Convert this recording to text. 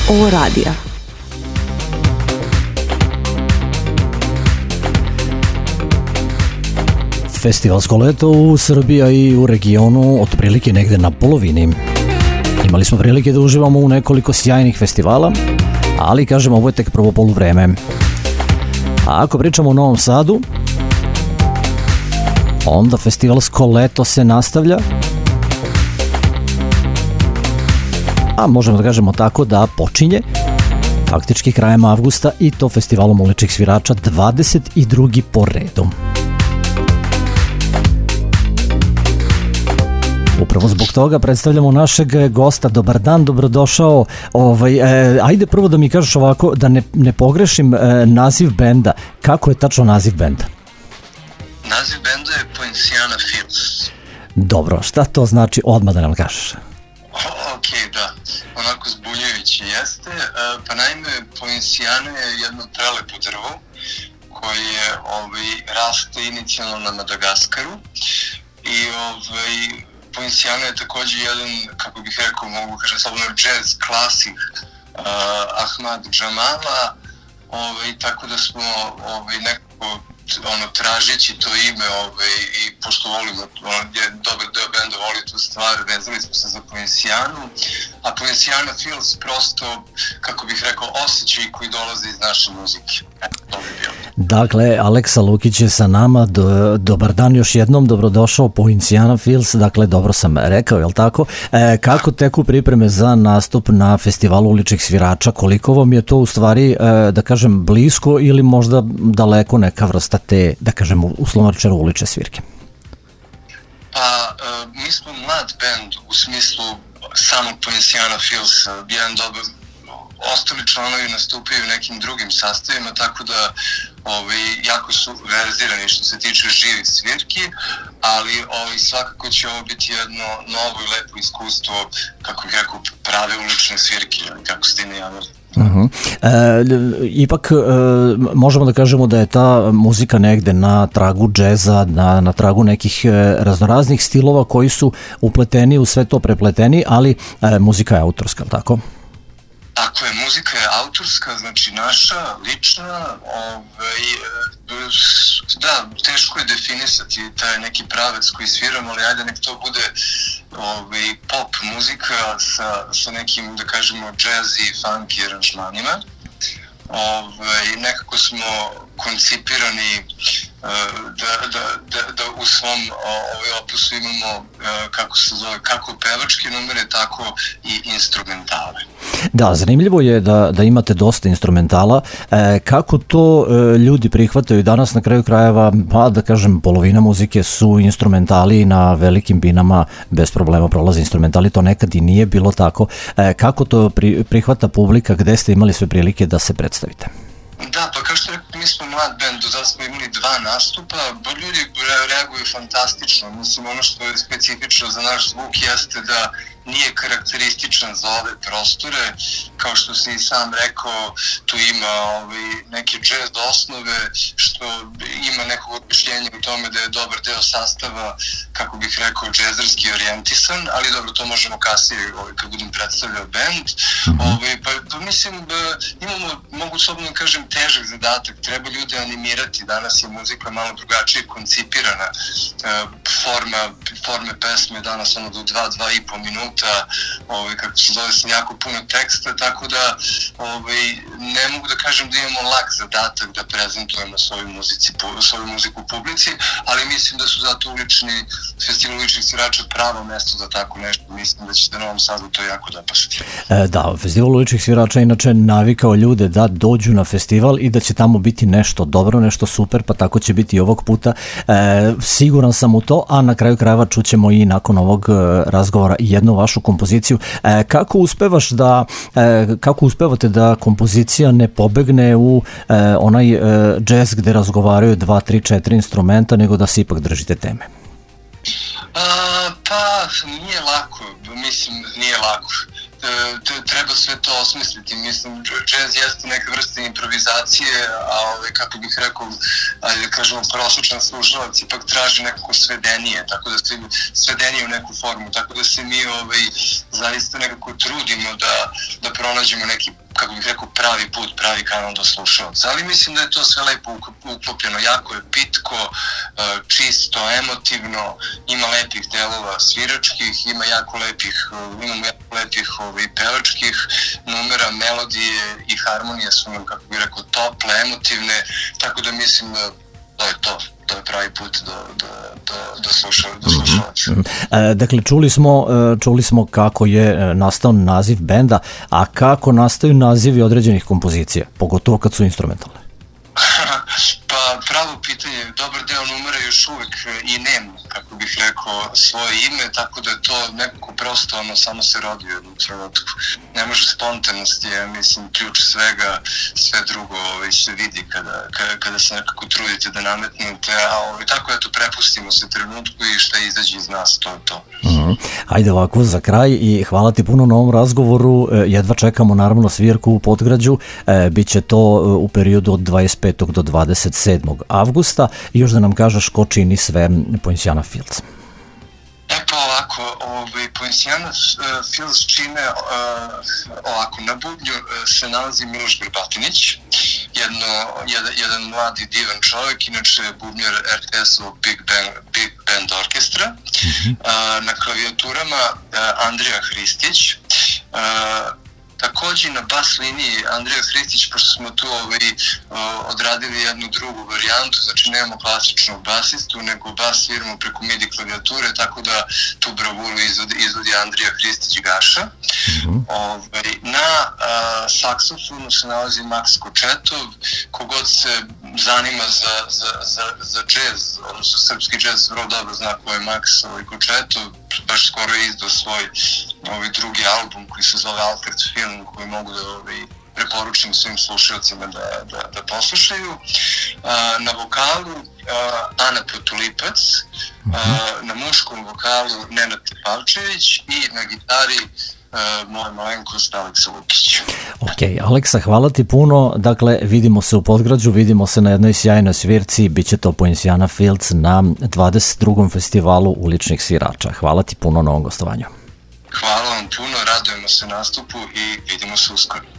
OO radija. Festivalsko leto u Srbiji i u regionu otprilike negde na polovini. Imali smo prilike da uživamo u nekoliko sjajnih festivala, ali kažem, ovo je tek prvo poluvreme. A ako pričamo o Novom Sadu, onda festivalsko leto se nastavlja, a možemo da kažemo tako da počinje faktički krajem avgusta i to festivalom uličnih svirača 22. po redu. Upravo zbog toga predstavljamo našeg gosta. Dobar dan, dobrodošao. Ajde prvo da mi kažeš ovako, da ne pogrešim naziv benda. Kako je tačno naziv benda? Naziv benda je Poinciana Fields. Dobro, šta to znači? Odmah da nam kažeš. Ok, da. Onako zbunjujući jeste. Pa naime, Poinciana je jedno prelepo drvo koje raste inicijalno na Madagaskaru i Poinciana je također jedan, kako bih rekao, mogu kažem slobodno, jazz klasik Ahmad Jamala, tako da smo nekako tražeći to ime i pošto volimo, dobar deo benda voli tu stvar, vezali smo se za Poincianu, a Poinciana Fields prosto, kako bih rekao, osjećaj koji dolaze iz naše muzike. To bi bilo. Dakle, Aleksa Lukić je sa nama. Dobar dan još jednom, dobrodošao Poinciana Fields. Dakle, dobro sam rekao, je li tako? Kako teku pripreme za nastup na festivalu uličnih svirača? Koliko vam je to u stvari, da kažem, blisko ili možda daleko neka vrsta te, da kažem, uslovno rečeno ulične svirke? Pa, mi smo mlad bend u smislu samog Poinciana Fields, jedan dobar. Ostali članovi nastupaju u nekim drugim sastavima, tako da jako su verzirani što se tiče živih svirki, ali svakako će ovo biti jedno novo i lepo iskustvo, kako bih rekao, prave ulične svirke, kako ste ne javili. Ipak možemo da kažemo da je ta muzika negde na tragu džeza, na tragu nekih raznoraznih stilova koji su upleteni u sve to, prepleteni, ali muzika je autorska, tako? Tako je, muzika je autorska, znači naša, lična, da, teško je definisati taj neki pravac koji sviramo, ali ajde nek to bude pop muzika sa nekim, da kažemo, jazz i funky aranžmanima. Nekako smo koncipirani da u svom opusu imamo, kako se zove, kako pevačke numere, tako i instrumentale. Da, zanimljivo je da imate dosta instrumentala. Kako to ljudi prihvataju danas, na kraju krajeva, pa da kažem, polovina muzike su instrumentali, na velikim binama bez problema prolaze instrumentali, to nekad i nije bilo tako. Kako to prihvata publika, gde ste imali sve prilike da se predstavite? Da, pa kao što rekao, mi smo mlad band, do sada smo imali 2 nastupa, ljudi reaguju fantastično. Mislim, ono što je specifično za naš zvuk jeste da nije karakterističan za ove prostore, kao što si i sam rekao, tu ima neke jazz osnove, što ima nekog objašnjenja u tome da je dobar deo sastava, kako bih rekao, džezerski orijentisan, ali dobro, to možemo kasnije kad budem predstavljao band. Pa mislim da imamo, mogu slobodno kažem, težak zadatak, treba ljude animirati, danas je muzika malo drugačije koncipirana, forme pesme danas do 2-2,5 minuta, kako se zove, sam jako puno teksta, tako da ne mogu da kažem da imamo lak zadatak da prezentujemo svoju muziku u publici, ali mislim da su zato festival uličnih svirača pravo mesto za tako nešto. Mislim da će da Novom Sadu to jako dopasti. Da, festival uličnih svirača inače navikao ljude da dođu na festival i da će tamo biti nešto dobro, nešto super, pa tako će biti i ovog puta. Siguran sam u to, a na kraju krajeva čućemo i nakon ovog razgovora jednu vašu kompoziciju. Kako uspevate da kompozicija ne pobegne u onaj džez gde razgovaraju 2, 3, 4 instrumenta, nego da se ipak držite teme? Pa nije lako, mislim nije lako. treba sve to osmisliti. Mislim, jazz jeste neka vrsta improvizacije, a kako bih rekao, ajde da kažemo, prosječan slušalac ipak traži nekako svedenije, tako da se svedenije u neku formu, tako da se mi zaista nekako trudimo da pronađemo neki, kako bih rekao, pravi put, pravi kanal do slušalca. Ali mislim da je to sve lepo uklopljeno, jako je pitko, čisto, emotivno, ima lepih delova sviračkih, imamo jako lepih pevačkih numera, melodije i harmonije su nam, kako bih rekao, tople, emotivne, tako da mislim da to je pravi put do slušalaca. Dakle, čuli smo kako je nastao naziv benda, a kako nastaju nazivi određenih kompozicija, pogotovo kad su instrumentalne? Pa pravo pitanje, dobar deo numera još uvek i nema, kako bih rekao, svoje ime, tako da je to nekako prosto samo se rodi u jednom trenutku. Ne može spontanost je, mislim, ključ svega, sve drugo se vidi kada se nekako trudite da nametnete, a tako eto prepustimo se trenutku i šta izađe iz nas, to je to. Ajde ovako za kraj i hvala ti puno na ovom razgovoru, jedva čekamo naravno svirku u Podgrađu, biće to u periodu od 25. do 27. avgusta i još da nam kažeš ko čini sve Poinciana Fields. Pa ovako, Poinciana Fields čine ovako, na bubnju se nalazi Miloš Grbatinić, jedan mladi divan čovjek, inače bubnjar RTS-ovog Big Band orkestra, na klavijaturama Andrija Hristić, takođe na bas liniji Andrija Hristić, pošto smo tu odradili jednu drugu varijantu, znači nemamo klasičnog basistu, nego bas sviramo preko MIDI klavijature, tako da tu bravuru izvodi Andrija Hristić-Gaša. Na saksofonu se nalazi Max Kočetov, kogod se zanima za džez, odnosno srpski džez, vrlo dobro zna ko je Max Kočetov, baš skoro je izdao svoj drugi album koji se zove Alfred Film, koji mogu da preporučim svim slušalcima da poslušaju. Na vokalu Ana Potulipac, na muškom vokalu Nenad Tepavčević i na gitari moja malenkost Aleksa Lukić. Ok, Aleksa, hvala ti puno. Dakle, vidimo se u Podgrađu, vidimo se na jednoj sjajnoj svirci, bit će to Poinciana Fields na 22. festivalu uličnih svirača. Hvala ti puno na ovom gostovanju. Hvala vam puno, radujemo se nastupu i vidimo se uskoro.